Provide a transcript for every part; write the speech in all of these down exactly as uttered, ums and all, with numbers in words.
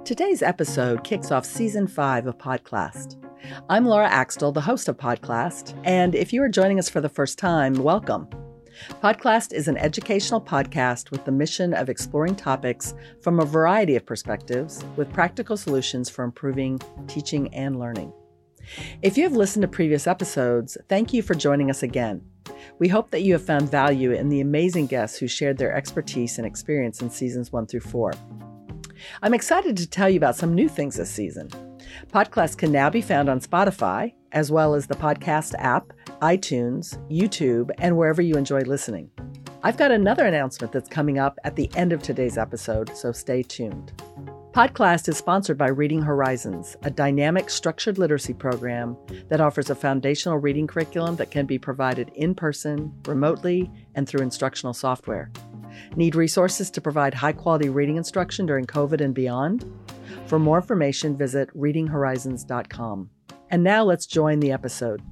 Today's episode kicks off Season five of Podclast. I'm Laura Axtell, the host of Podclast, and if you are joining us for the first time, welcome. Podclast is an educational podcast with the mission of exploring topics from a variety of perspectives with practical solutions for improving teaching and learning. If you have listened to previous episodes, thank you for joining us again. We hope that you have found value in the amazing guests who shared their expertise and experience in seasons one through four. I'm excited to tell you about some new things this season. Podclast can now be found on Spotify, as well as the podcast app, iTunes, YouTube, and wherever you enjoy listening. I've got another announcement that's coming up at the end of today's episode, so stay tuned. Podclast is sponsored by Reading Horizons, a dynamic structured literacy program that offers a foundational reading curriculum that can be provided in person, remotely, and through instructional software. Need resources to provide high-quality reading instruction during COVID and beyond? For more information, visit reading horizons dot com. And now let's join the episode.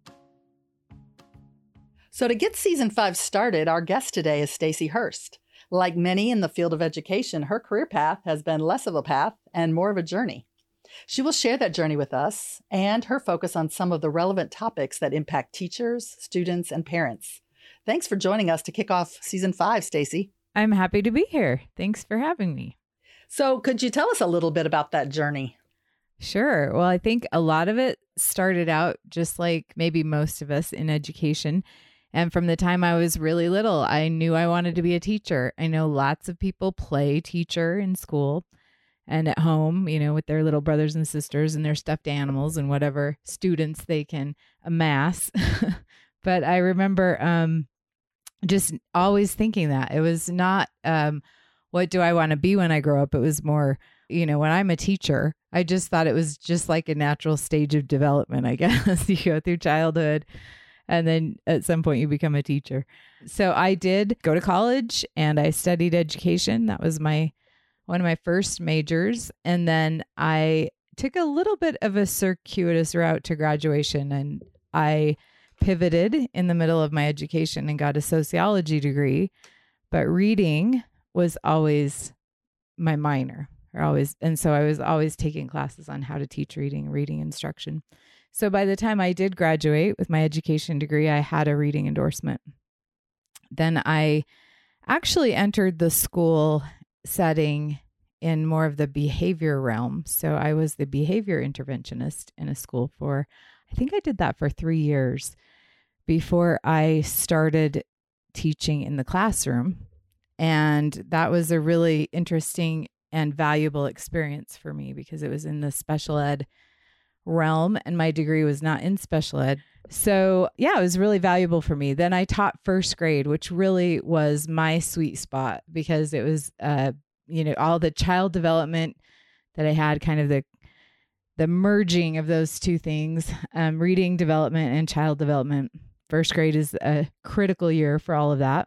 So to get Season five started, our guest today is Stacey Hurst. Like many in the field of education, her career path has been less of a path and more of a journey. She will share that journey with us and her focus on some of the relevant topics that impact teachers, students, and parents. Thanks for joining us to kick off Season five, Stacey. I'm happy to be here. Thanks for having me. So could you tell us a little bit about that journey? Sure. Well, I think a lot of it started out just like maybe most of us in education. And from the time I was really little, I knew I wanted to be a teacher. I know lots of people play teacher in school and at home, you know, with their little brothers and sisters and their stuffed animals and whatever students they can amass. But I remember um, just always thinking that. It was not, um, what do I want to be when I grow up? It was more, you know, when I'm a teacher, I just thought it was just like a natural stage of development, I guess. You go through childhood and then at some point you become a teacher. So I did go to college and I studied education. That was my one of my first majors. And then I took a little bit of a circuitous route to graduation, and I pivoted in the middle of my education and got a sociology degree. But reading was always my minor, or always, and so I was always taking classes on how to teach reading, reading instruction. So by the time I did graduate with my education degree, I had a reading endorsement. Then I actually entered the school setting in more of the behavior realm. So I was the behavior interventionist in a school for, I think I did that for three years before I started teaching in the classroom. And that was a really interesting and valuable experience for me because it was in the special ed realm and my degree was not in special ed. So yeah, it was really valuable for me. Then I taught first grade, which really was my sweet spot because it was, uh, you know, all the child development that I had, kind of the the merging of those two things, um, reading development and child development. First grade is a critical year for all of that.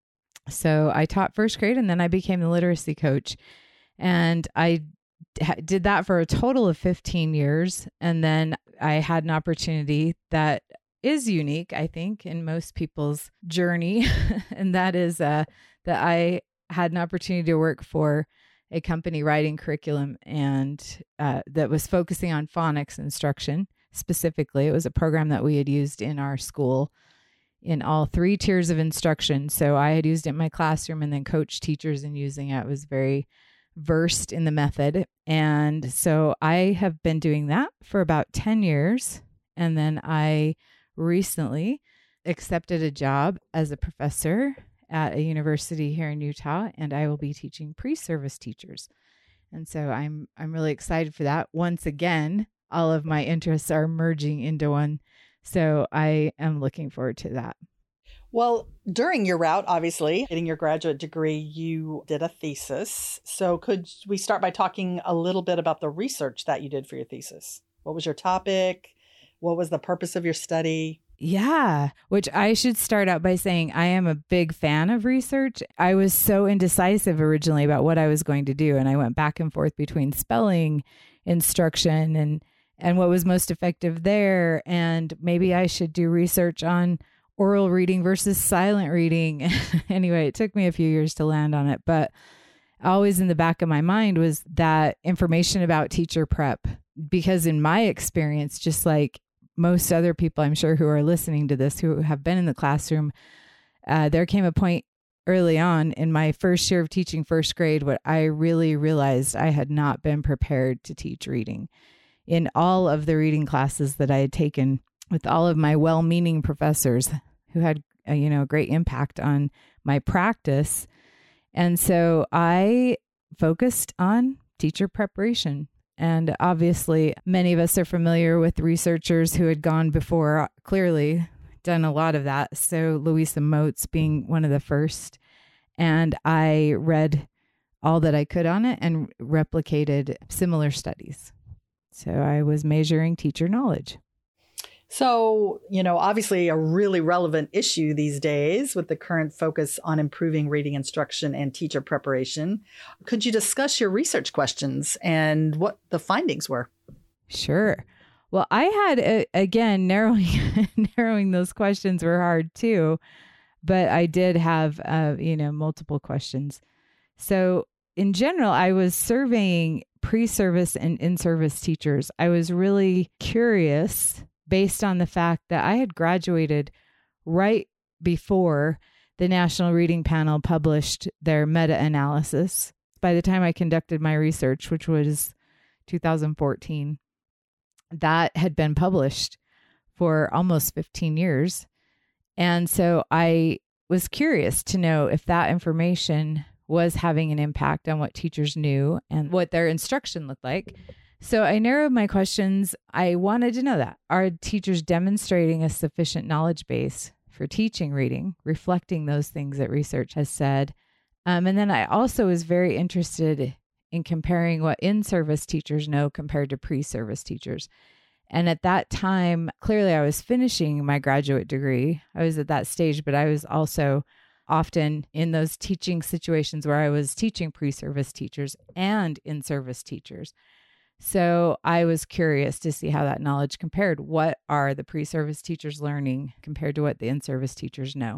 So I taught first grade and then I became the literacy coach. And I d- did that for a total of fifteen years. And then I had an opportunity that is unique, I think, in most people's journey. And that is uh, that I had an opportunity to work for a company writing curriculum and uh, that was focusing on phonics instruction. Specifically, it was a program that we had used in our school in all three tiers of instruction. So I had used it in my classroom and then coached teachers in using it. I was very versed in the method. And so I have been doing that for about ten years. And then I recently accepted a job as a professor at a university here in Utah, and I will be teaching pre-service teachers. And so I'm I'm really excited for that. Once again, all of my interests are merging into one. So I am looking forward to that. Well, during your route, obviously, getting your graduate degree, you did a thesis. So could we start by talking a little bit about the research that you did for your thesis? What was your topic? What was the purpose of your study? Yeah, which I should start out by saying I am a big fan of research. I was so indecisive originally about what I was going to do, and I went back and forth between spelling, instruction, and and what was most effective there. And maybe I should do research on oral reading versus silent reading. Anyway, it took me a few years to land on it, but always in the back of my mind was that information about teacher prep. Because in my experience, just like most other people I'm sure who are listening to this, who have been in the classroom, uh, there came a point early on in my first year of teaching first grade where I really realized I had not been prepared to teach reading. In all of the reading classes that I had taken with all of my well-meaning professors who had, uh, you know, a great impact on my practice. And so I focused on teacher preparation. And obviously, many of us are familiar with researchers who had gone before, clearly done a lot of that. So Louisa Moats being one of the first. And I read all that I could on it and replicated similar studies. So I was measuring teacher knowledge. So, you know, obviously a really relevant issue these days with the current focus on improving reading instruction and teacher preparation. Could you discuss your research questions and what the findings were? Sure. Well, I had, a, again, narrowing narrowing those questions were hard too, but I did have, uh, you know, multiple questions. So in general, I was surveying pre-service and in-service teachers. I was really curious based on the fact that I had graduated right before the National Reading Panel published their meta-analysis. By the time I conducted my research, which was two thousand fourteen, that had been published for almost fifteen years. And so I was curious to know if that information was having an impact on what teachers knew and what their instruction looked like. So I narrowed my questions. I wanted to know that. Are teachers demonstrating a sufficient knowledge base for teaching reading, reflecting those things that research has said? Um, and then I also was very interested in comparing what in-service teachers know compared to pre-service teachers. And at that time, clearly I was finishing my graduate degree. I was at that stage, but I was also often in those teaching situations where I was teaching pre-service teachers and in-service teachers. So I was curious to see how that knowledge compared. What are the pre-service teachers learning compared to what the in-service teachers know?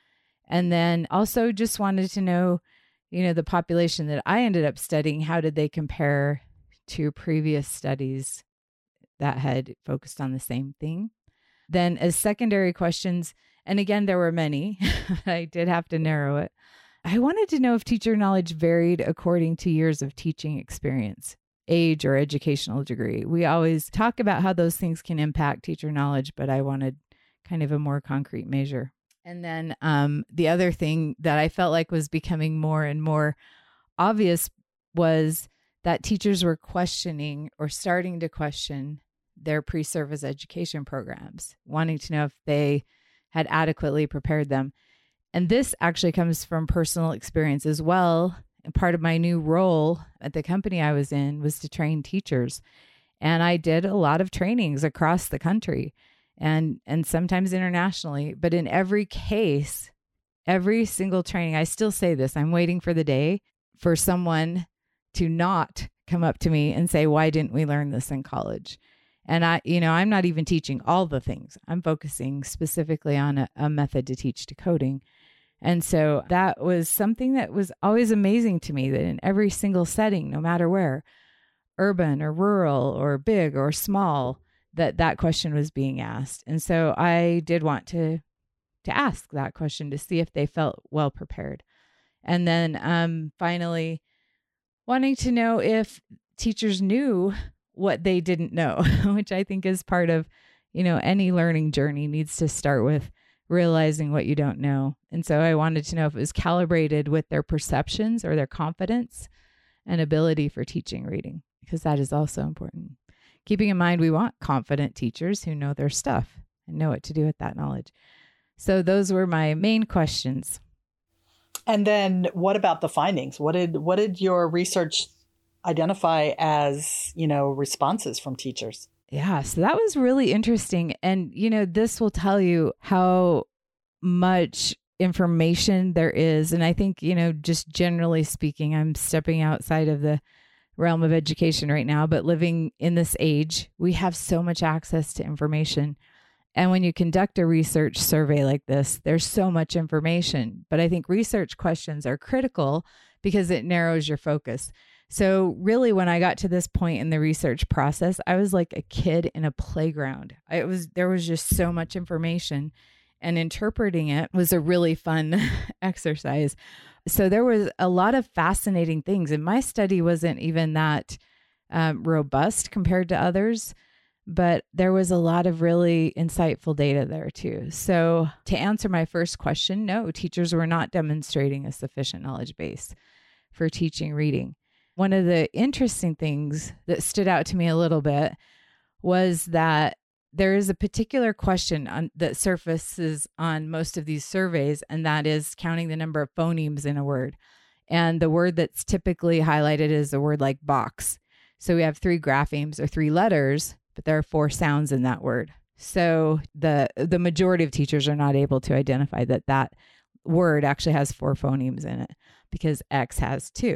And then also just wanted to know, you know, the population that I ended up studying, how did they compare to previous studies that had focused on the same thing? Then as secondary questions, and again, there were many, I did have to narrow it. I wanted to know if teacher knowledge varied according to years of teaching experience, age, or educational degree. We always talk about how those things can impact teacher knowledge, but I wanted kind of a more concrete measure. And then um, the other thing that I felt like was becoming more and more obvious was that teachers were questioning or starting to question their pre-service education programs, wanting to know if they had adequately prepared them. And this actually comes from personal experience as well. And part of my new role at the company I was in was to train teachers. And I did a lot of trainings across the country and, and sometimes internationally. But in every case, every single training, I still say this, I'm waiting for the day for someone to not come up to me and say, why didn't we learn this in college? And I, you know, I'm not even teaching all the things. I'm focusing specifically on a, a method to teach decoding. And so that was something that was always amazing to me, that in every single setting, no matter where, urban or rural or big or small, that that question was being asked. And so I did want to to ask that question to see if they felt well prepared. And then um, finally, wanting to know if teachers knew what they didn't know, which I think is part of, you know, any learning journey needs to start with realizing what you don't know. And so I wanted to know if it was calibrated with their perceptions or their confidence and ability for teaching reading, because that is also important. Keeping in mind, we want confident teachers who know their stuff and know what to do with that knowledge. So those were my main questions. And then what about the findings? What did what did your research identify as, you know, responses from teachers? Yeah, so that was really interesting. And, you know, this will tell you how much information there is. And I think, you know, just generally speaking, I'm stepping outside of the realm of education right now, but living in this age, we have so much access to information. And when you conduct a research survey like this, there's so much information. But I think research questions are critical because it narrows your focus. So really, when I got to this point in the research process, I was like a kid in a playground. It was, there was just so much information, and interpreting it was a really fun exercise. So there was a lot of fascinating things, and my study wasn't even that um, robust compared to others, but there was a lot of really insightful data there too. So to answer my first question, no, teachers were not demonstrating a sufficient knowledge base for teaching reading. One of the interesting things that stood out to me a little bit was that there is a particular question on, that surfaces on most of these surveys, and that is counting the number of phonemes in a word. And the word that's typically highlighted is a word like box. So we have three graphemes or three letters, but there are four sounds in that word. So the the majority of teachers are not able to identify that that word actually has four phonemes in it, because X has two.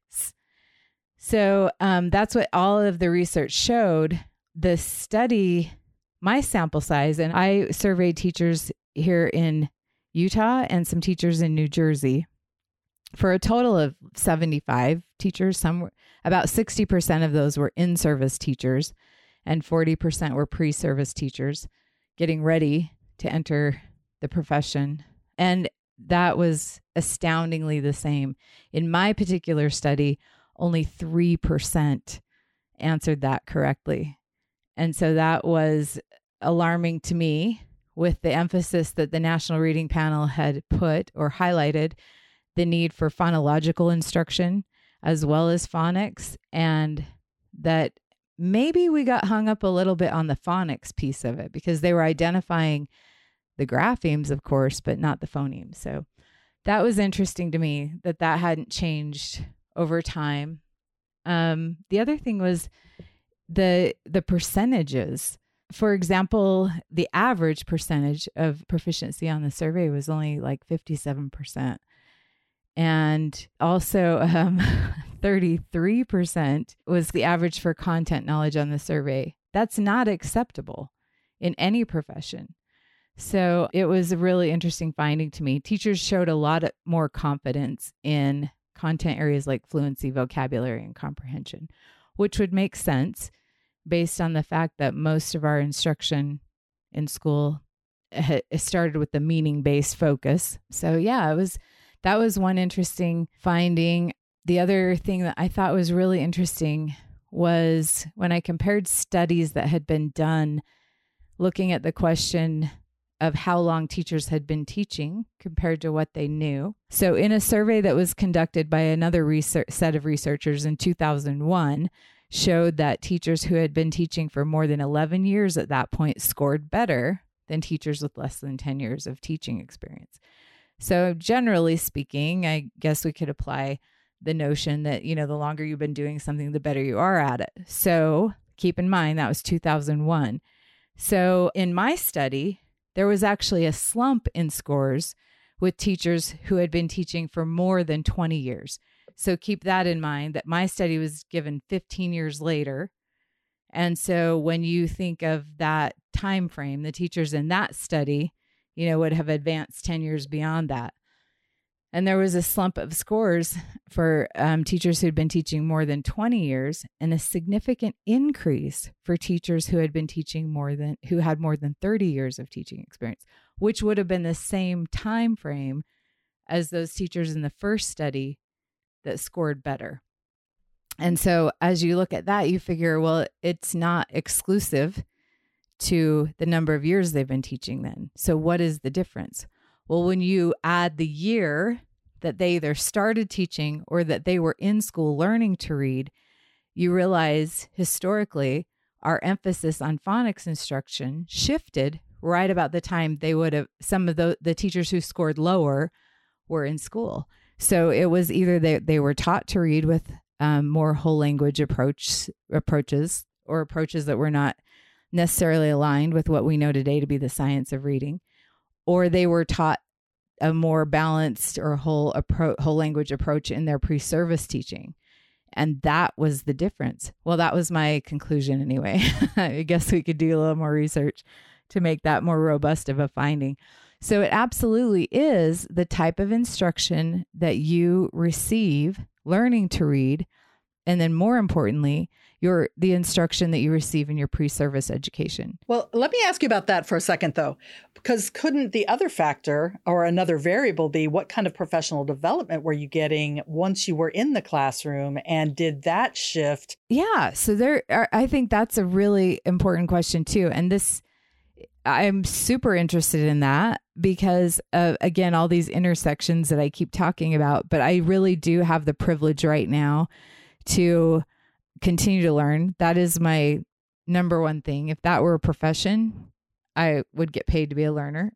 So um, that's what all of the research showed. The study, my sample size, and I surveyed teachers here in Utah and some teachers in New Jersey for a total of seventy-five teachers. Some, about sixty percent of those were in-service teachers, and forty percent were pre-service teachers getting ready to enter the profession. And that was astoundingly the same. In my particular study, only three percent answered that correctly. And so that was alarming to me, with the emphasis that the National Reading Panel had put or highlighted the need for phonological instruction as well as phonics, and that maybe we got hung up a little bit on the phonics piece of it, because they were identifying the graphemes, of course, but not the phonemes. So that was interesting to me that that hadn't changed over time. Um, the other thing was the the percentages. For example, the average percentage of proficiency on the survey was only like fifty-seven percent. And also um, thirty-three percent was the average for content knowledge on the survey. That's not acceptable in any profession. So it was a really interesting finding to me. Teachers showed a lot more confidence in content areas like fluency, vocabulary, and comprehension, which would make sense based on the fact that most of our instruction in school ha- started with the meaning-based focus. So yeah, it was that was one interesting finding. The other thing that I thought was really interesting was when I compared studies that had been done looking at the question of how long teachers had been teaching compared to what they knew. So in a survey that was conducted by another research, set of researchers in two thousand one, showed that teachers who had been teaching for more than eleven years at that point scored better than teachers with less than ten years of teaching experience. So generally speaking, I guess we could apply the notion that, you know, the longer you've been doing something, the better you are at it. So keep in mind, that was two thousand one. So in my study, there was actually a slump in scores with teachers who had been teaching for more than twenty years. So keep that in mind, that my study was given fifteen years later. And so when you think of that time frame, the teachers in that study, you know, would have advanced ten years beyond that. And there was a slump of scores for um, teachers who'd been teaching more than twenty years, and a significant increase for teachers who had been teaching more than, who had more than thirty years of teaching experience, which would have been the same time frame as those teachers in the first study that scored better. And so as you look at that, you figure, well, it's not exclusive to the number of years they've been teaching then. So what is the difference? Well, when you add the year that they either started teaching or that they were in school learning to read, you realize historically our emphasis on phonics instruction shifted right about the time they would have, some of the, the teachers who scored lower were in school. So it was either they, they were taught to read with um, more whole language approach approaches or approaches that were not necessarily aligned with what we know today to be the science of reading, or they were taught a more balanced or whole appro- whole language approach in their pre-service teaching. And that was the difference. Well, that was my conclusion anyway. I guess we could do a little more research to make that more robust of a finding. So it absolutely is the type of instruction that you receive, learning to read, and then more importantly, your the instruction that you receive in your pre-service education. Well, let me ask you about that for a second, though, because couldn't the other factor or another variable be what kind of professional development were you getting once you were in the classroom, and did that shift? Yeah, so there are, I think that's a really important question too. And this, I'm super interested in that because of, again, all these intersections that I keep talking about, but I really do have the privilege right now to continue to learn. That is my number one thing. If that were a profession, I would get paid to be a learner.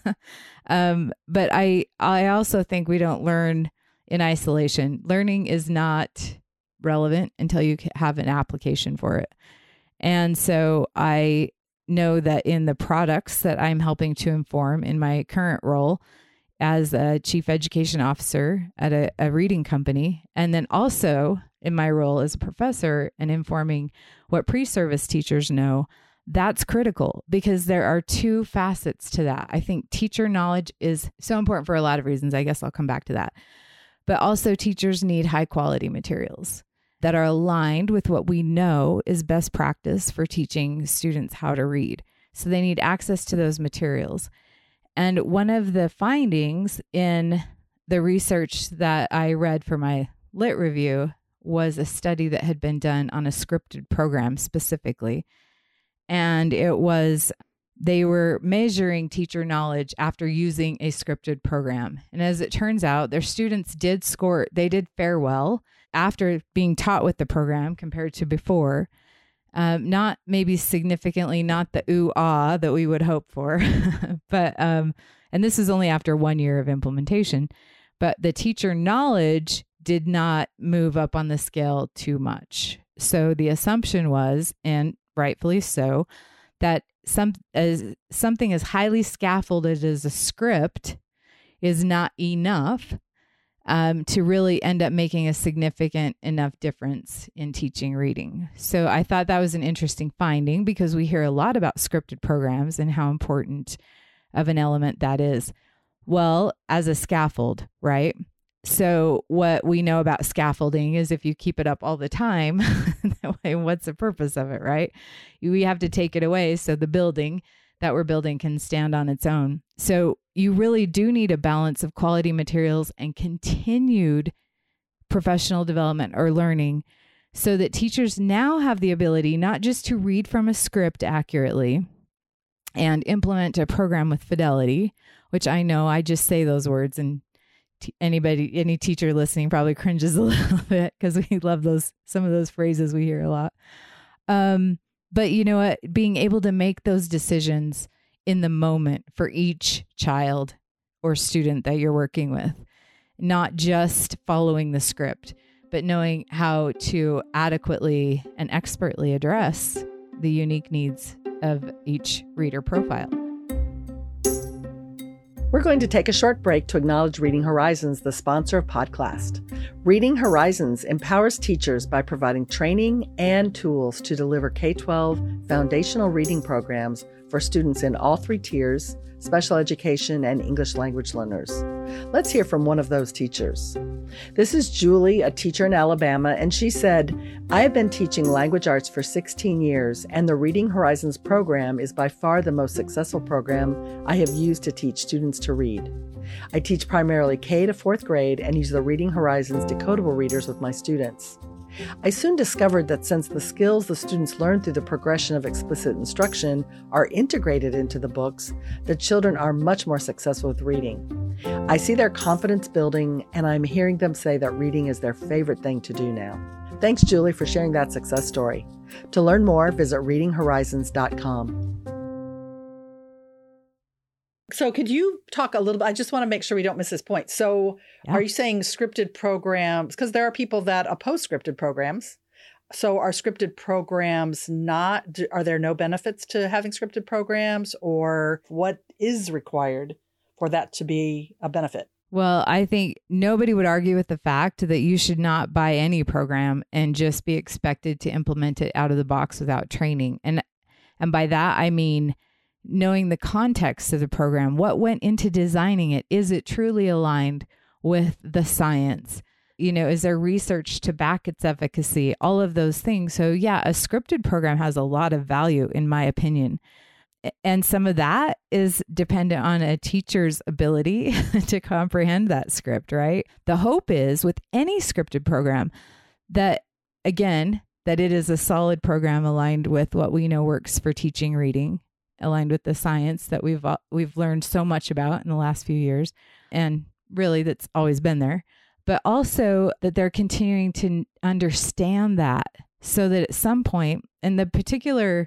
um, but I, I also think we don't learn in isolation. Learning is not relevant until you have an application for it. And so I know that in the products that I'm helping to inform in my current role as a chief education officer at a, a reading company, and then also in my role as a professor and informing what pre-service teachers know, that's critical because there are two facets to that. I think teacher knowledge is so important for a lot of reasons. I guess I'll come back to that. But also teachers need high quality materials that are aligned with what we know is best practice for teaching students how to read. So they need access to those materials. And one of the findings in the research that I read for my lit review was a study that had been done on a scripted program specifically. And it was, they were measuring teacher knowledge after using a scripted program. And as it turns out, their students did score, they did fare well after being taught with the program compared to before. Um, not maybe significantly, not the ooh ah that we would hope for, but, um, and this is only after one year of implementation, but the teacher knowledge did not move up on the scale too much. So the assumption was, and rightfully so, that some as something as highly scaffolded as a script is not enough um, to really end up making a significant enough difference in teaching reading. So I thought that was an interesting finding because we hear a lot about scripted programs and how important of an element that is. Well, as a scaffold, right? So what we know about scaffolding is if you keep it up all the time, that way, what's the purpose of it, right? We have to take it away so the building that we're building can stand on its own. So you really do need a balance of quality materials and continued professional development or learning so that teachers now have the ability not just to read from a script accurately and implement a program with fidelity, which I know I just say those words and T- anybody, any teacher listening probably cringes a little bit because we love those, some of those phrases we hear a lot. Um, but you know what, being able to make those decisions in the moment for each child or student that you're working with, not just following the script, but knowing how to adequately and expertly address the unique needs of each reader profile. We're going to take a short break to acknowledge Reading Horizons, the sponsor of Podcast. Reading Horizons empowers teachers by providing training and tools to deliver K twelve foundational reading programs for students in all three tiers, special education, and English language learners. Let's hear from one of those teachers. This is Julie, a teacher in Alabama, and she said, I have been teaching language arts for sixteen years, and the Reading Horizons program is by far the most successful program I have used to teach students to read. I teach primarily K to fourth grade and use the Reading Horizons decodable readers with my students. I soon discovered that since the skills the students learn through the progression of explicit instruction are integrated into the books, the children are much more successful with reading. I see their confidence building, and I'm hearing them say that reading is their favorite thing to do now. Thanks, Julie, for sharing that success story. To learn more, visit reading horizons dot com. So could you talk a little bit? I just want to make sure we don't miss this point. So yeah. Are you saying scripted programs? Because there are people that oppose scripted programs. So are scripted programs not, are there no benefits to having scripted programs, or what is required for that to be a benefit? Well, I think nobody would argue with the fact that you should not buy any program and just be expected to implement it out of the box without training. And and by that, I mean, knowing the context of the program, what went into designing it. Is it truly aligned with the science? You know, is there research to back its efficacy? All of those things. So yeah, a scripted program has a lot of value, in my opinion. And some of that is dependent on a teacher's ability to comprehend that script, right? The hope is with any scripted program that, again, that it is a solid program aligned with what we know works for teaching reading, aligned with the science that we've we've learned so much about in the last few years, and really that's always been there. But also that they're continuing to understand that, so that at some point, in the particular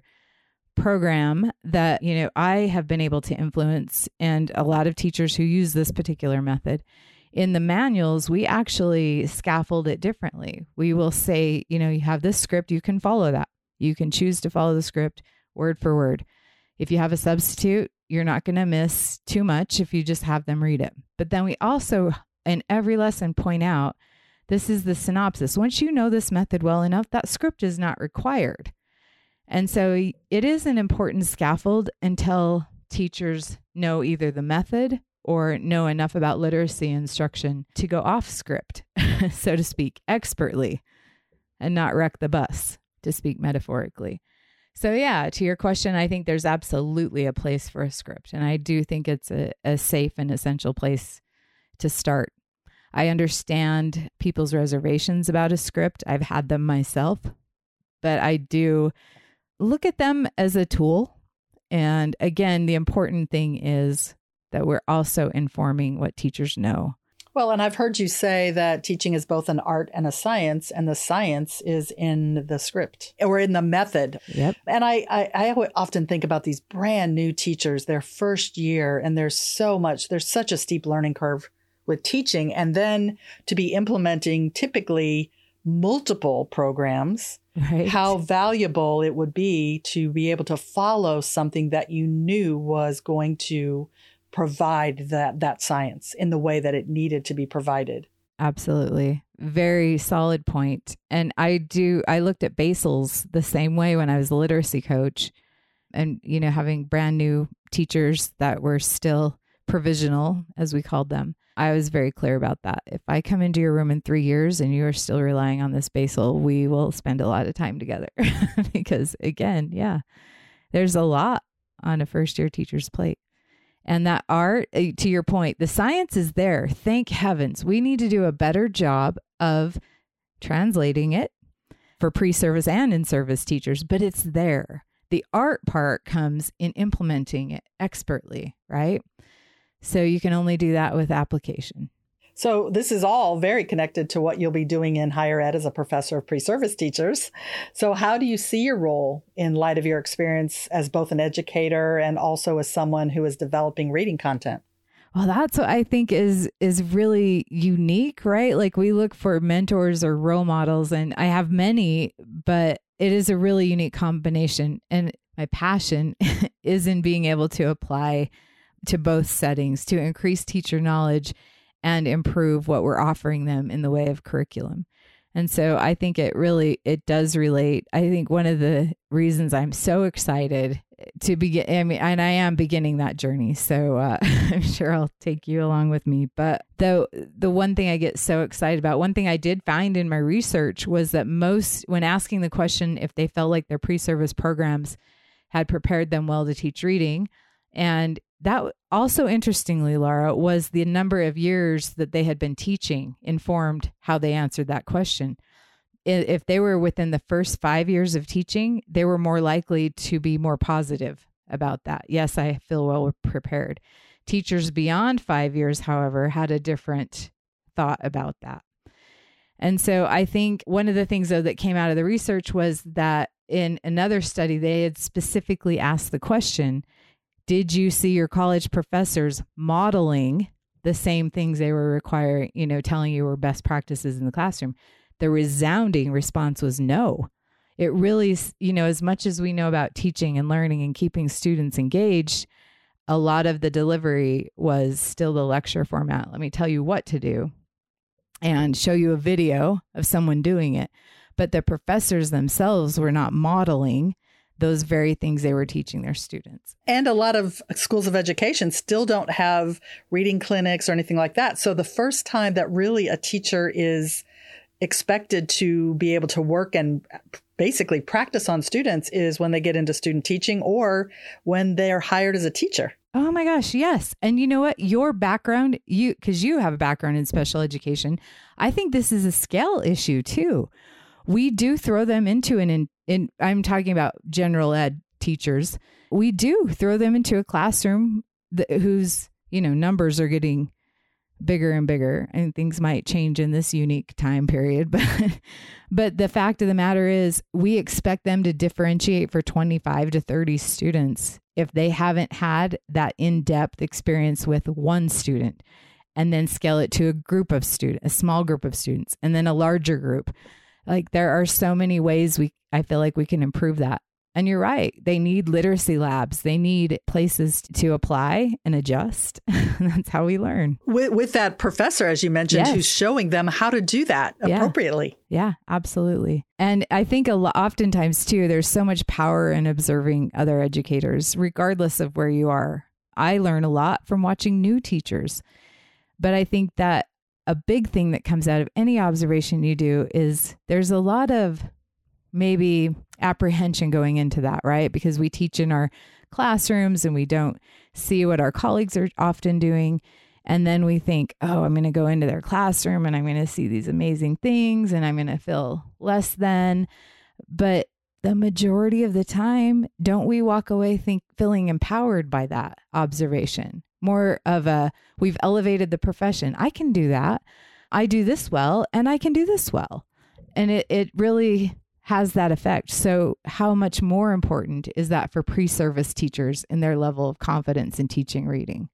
program that, you know, I have been able to influence, and a lot of teachers who use this particular method, in the manuals, we actually scaffold it differently. We will say, you know, you have this script, you can follow that. You can choose to follow the script word for word. If you have a substitute, you're not going to miss too much if you just have them read it. But then we also, in every lesson, point out, this is the synopsis. Once you know this method well enough, that script is not required. And so it is an important scaffold until teachers know either the method or know enough about literacy instruction to go off script, so to speak, expertly, and not wreck the bus, to speak metaphorically. So yeah, to your question, I think there's absolutely a place for a script. And I do think it's a, a safe and essential place to start. I understand people's reservations about a script. I've had them myself, but I do look at them as a tool. And again, the important thing is that we're also informing what teachers know. Well, and I've heard you say that teaching is both an art and a science, and the science is in the script or in the method. Yep. And I, I, I often think about these brand new teachers, their first year, and there's so much, there's such a steep learning curve with teaching. And then to be implementing typically multiple programs, right, how valuable it would be to be able to follow something that you knew was going to provide that that science in the way that it needed to be provided. Absolutely. Very solid point. And I do, I looked at Basils the same way when I was a literacy coach, and, you know, having brand new teachers that were still provisional, as we called them. I was very clear about that. If I come into your room in three years and you are still relying on this Basil, we will spend a lot of time together because, again, yeah, there's a lot on a first year teacher's plate. And that art, to your point, the science is there. Thank heavens. We need to do a better job of translating it for pre-service and in-service teachers, but it's there. The art part comes in implementing it expertly, right? So you can only do that with application. So this is all very connected to what you'll be doing in higher ed as a professor of pre-service teachers. So how do you see your role in light of your experience as both an educator and also as someone who is developing reading content? Well, that's what I think is is really unique, right? Like we look for mentors or role models, and I have many, but it is a really unique combination. And my passion is in being able to apply to both settings to increase teacher knowledge and improve what we're offering them in the way of curriculum. And so I think it really, it does relate. I think one of the reasons I'm so excited to begin, I mean, and I am beginning that journey. So uh, I'm sure I'll take you along with me. But the, the one thing I get so excited about, one thing I did find in my research was that most, when asking the question if they felt like their pre-service programs had prepared them well to teach reading, and that also, interestingly, Laura, was the number of years that they had been teaching informed how they answered that question. If they were within the first five years of teaching, they were more likely to be more positive about that. Yes, I feel well prepared. Teachers beyond five years, however, had a different thought about that. And so I think one of the things, though, that came out of the research was that in another study, they had specifically asked the question, did you see your college professors modeling the same things they were requiring, you know, telling you were best practices in the classroom? The resounding response was no. It really, you know, as much as we know about teaching and learning and keeping students engaged, a lot of the delivery was still the lecture format. Let me tell you what to do and show you a video of someone doing it. But the professors themselves were not modeling those very things they were teaching their students. And a lot of schools of education still don't have reading clinics or anything like that. So the first time that really a teacher is expected to be able to work and basically practice on students is when they get into student teaching or when they're hired as a teacher. Oh my gosh, yes. And you know what? Your background, you because you have a background in special education, I think this is a scale issue too. We do throw them into an, in, in I'm talking about general ed teachers. We do throw them into a classroom that, whose, you know, numbers are getting bigger and bigger, and things might change in this unique time period. But, but the fact of the matter is we expect them to differentiate for twenty-five to thirty students if they haven't had that in-depth experience with one student, and then scale it to a group of students, a small group of students, and then a larger group. Like there are so many ways we, I feel like we can improve that. And you're right. They need literacy labs. They need places to apply and adjust. That's how we learn. With, with that professor, as you mentioned, yes. who's showing them how to do that yeah. appropriately. Yeah, absolutely. And I think a lot, oftentimes too, there's so much power in observing other educators, regardless of where you are. I learn a lot from watching new teachers. But I think that a big thing that comes out of any observation you do is there's a lot of maybe apprehension going into that, right? Because we teach in our classrooms and we don't see what our colleagues are often doing. And then we think, oh, I'm going to go into their classroom and I'm going to see these amazing things and I'm going to feel less than. But the majority of the time, don't we walk away think feeling empowered by that observation? More of a, we've elevated the profession. I can do that. I do this well and I can do this well. And it, it really has that effect. So how much more important is that for pre-service teachers in their level of confidence in teaching reading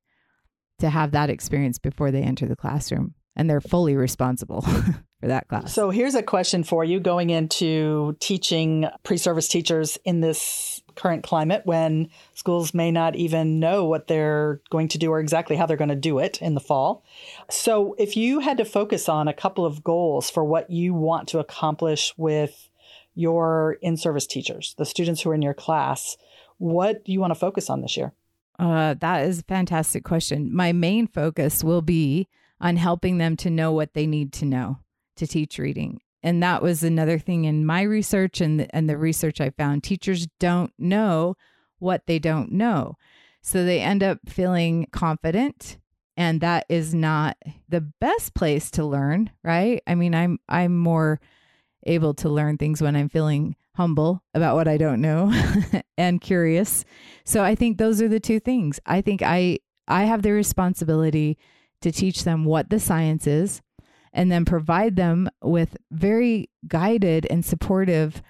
to have that experience before they enter the classroom and they're fully responsible for that class? So here's a question for you going into teaching pre-service teachers in this current climate when schools may not even know what they're going to do or exactly how they're going to do it in the fall. So if you had to focus on a couple of goals for what you want to accomplish with your in-service teachers, the students who are in your class, what do you want to focus on this year? Uh, that is a fantastic question. My main focus will be on helping them to know what they need to know to teach reading. And that was another thing in my research and the, and the research I found. Teachers don't know what they don't know. So they end up feeling confident, and that is not the best place to learn, right? I mean, I'm I'm more able to learn things when I'm feeling humble about what I don't know and curious. So I think those are the two things. I think I I have the responsibility to teach them what the science is and then provide them with very guided and supportive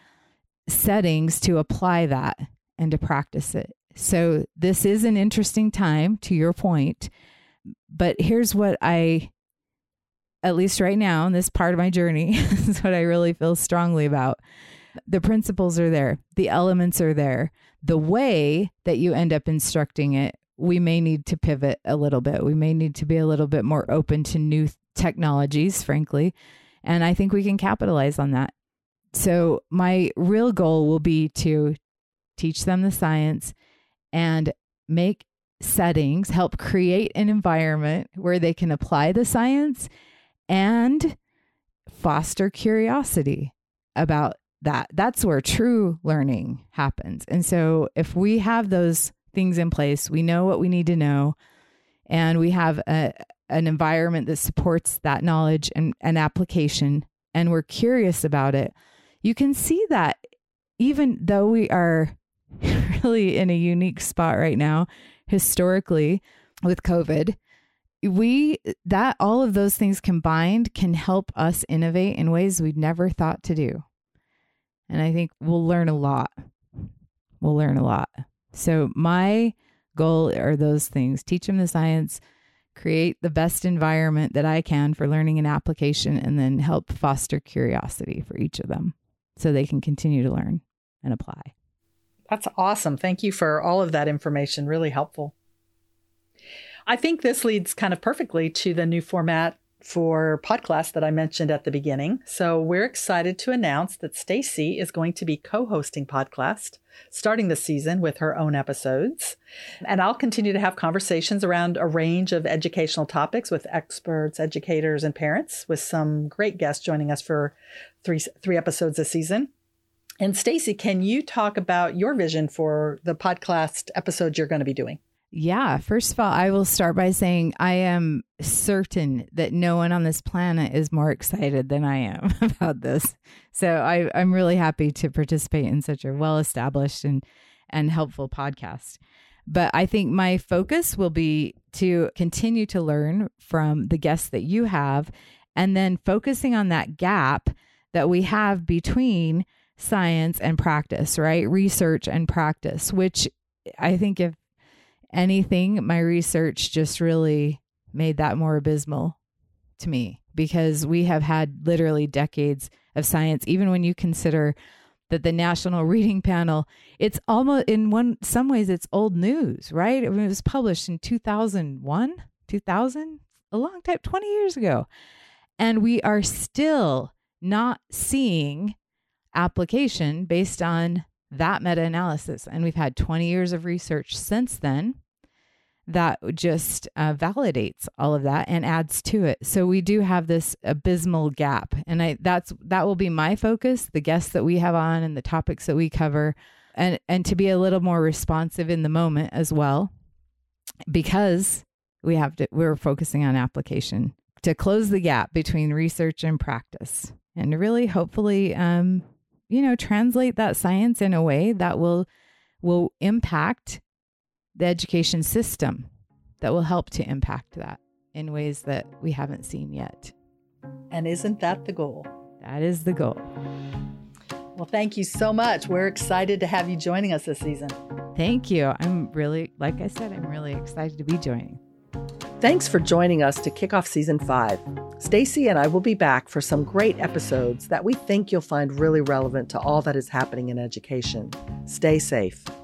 settings to apply that and to practice it. So this is an interesting time, to your point, but here's what I at least right now in this part of my journey, is what I really feel strongly about. The principles are there. The elements are there. The way that you end up instructing it, we may need to pivot a little bit. We may need to be a little bit more open to new technologies, frankly. And I think we can capitalize on that. So my real goal will be to teach them the science and make settings, help create an environment where they can apply the science and foster curiosity about that. That's where true learning happens. And so if we have those things in place, we know what we need to know, and we have a, an environment that supports that knowledge and, and application, and we're curious about it, you can see that even though we are really in a unique spot right now, historically with COVID, we, that all of those things combined can help us innovate in ways we'd never thought to do. And I think we'll learn a lot. We'll learn a lot. So my goal are those things: teach them the science, create the best environment that I can for learning and application, and then help foster curiosity for each of them so they can continue to learn and apply. That's awesome. Thank you for all of that information. Really helpful. I think this leads kind of perfectly to the new format for Podclass that I mentioned at the beginning. So we're excited to announce that Stacy is going to be co-hosting Podclass starting this season with her own episodes. And I'll continue to have conversations around a range of educational topics with experts, educators, and parents, with some great guests joining us for three, three episodes this season. And Stacy, can you talk about your vision for the Podclass episodes you're going to be doing? Yeah. First of all, I will start by saying I am certain that no one on this planet is more excited than I am about this. So I, I'm really happy to participate in such a well-established and, and helpful podcast. But I think my focus will be to continue to learn from the guests that you have, and then focusing on that gap that we have between science and practice, right? Research and practice, which I think if anything, my research just really made that more abysmal to me, because we have had literally decades of science. Even when you consider that the National Reading Panel, it's almost in one, some ways it's old news, right? I mean, it was published in two thousand one, two thousand, a long time, twenty years ago. And we are still not seeing application based on that meta-analysis. And we've had twenty years of research since then that just uh, validates all of that and adds to it. So we do have this abysmal gap. And I that's that will be my focus, the guests that we have on and the topics that we cover, and, and to be a little more responsive in the moment as well, because we have to, we're focusing on application to close the gap between research and practice, and really hopefully, um, you know, translate that science in a way that will will impact the education system, that will help to impact that in ways that we haven't seen yet. And isn't that the goal? That is the goal. Well, thank you so much. We're excited to have you joining us this season. Thank you. I'm really, like I said, I'm really excited to be joining. Thanks for joining us to kick off season five. Stacy and I will be back for some great episodes that we think you'll find really relevant to all that is happening in education. Stay safe.